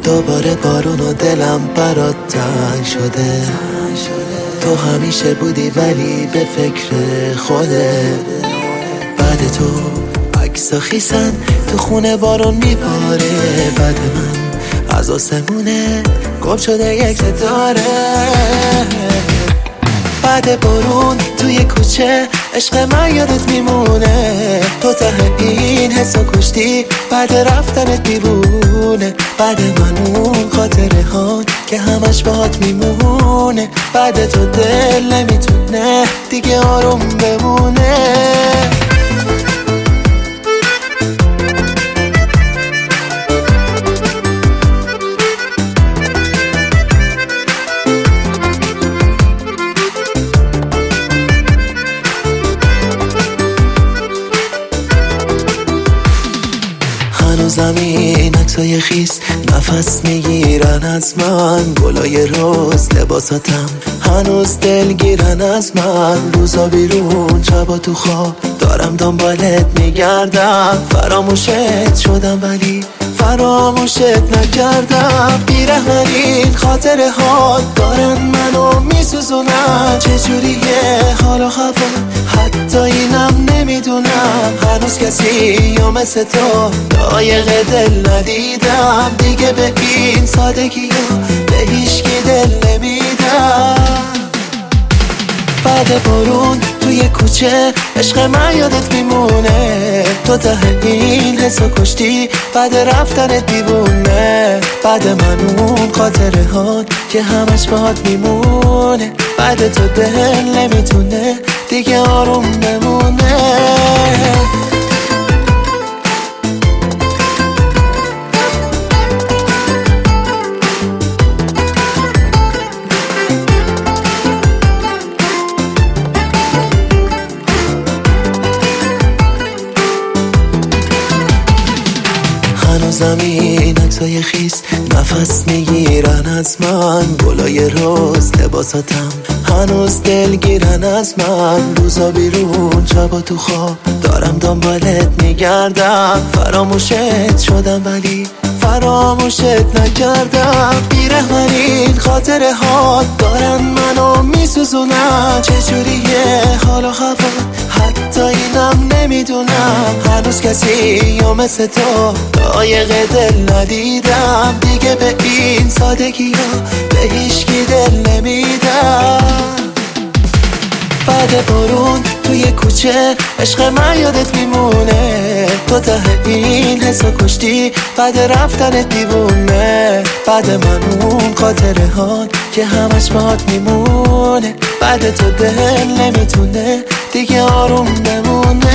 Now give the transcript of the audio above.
دوباره بارون و دلم برات تنگ شده. تو همیشه بودی ولی به فکر خودت. بعد تو عکس و خیسن تو خونه بارون میباره. بعد من از آسمونه گم شده یک ستاره. بعد بارون توی کوچه عشق من یادت میمونه. تو ته این حسو کشتی بعد رفتنت دیوونه. بعد من اون خاطره ها که همش باهات میمونه. بعد تو دل نمیتونه دیگه آروم بمونه. زمین عکسای خیس نفس میگیرن از من. گلای روز لباساتم هنوز دلگیرن از من. روزا بیرون شبا تو خواب دارم دنبالت میگردم. فراموشت شدم ولی فراموشت نکردم. بیرحمین خاطره ها دارن منو میسوزونن. چجوریه حال و هوا حتی اینم نمیدونم. هنوز کسی یا مثل تو لایق دل ندیدم. دیگه به این سادگی ها به هیچکی دل نمیدم. بعد بارون توی کوچه عشق من یادت میمونه. تو ته این حسو کشتی بعد رفتنت دیوونه. بعد من اون خاطره ها که همش باهات میمونه. بعد تو دل نمیتونه دیگه آروم بمونه. زمین عکسای خیس نفس میگیرن از من. گلای روز لباساتم هنوز دلگیرن از من. روزا بیرون شبا تو خواب دارم دنبالت میگردم. فراموشت شدم ولی فراموشت نکردم. بیرحمین خاطره ها دارن منو میسوزونن. چجوریه حال و هوا حتی اینم نمیدونم. هنوز کسی یا مثل تو لایق دل ندیدم. دیگه به این سادگی ها به هیچکی دل نمیدم. بعد بارون توی کوچه عشق من یادت میمونه. تو ته این حسو کشتی بعد رفتنت دیوونه. بعد من اون خاطره ها که همش باهات میمونه. بعد تو دل نمیتونه دیگه آروم بمونه.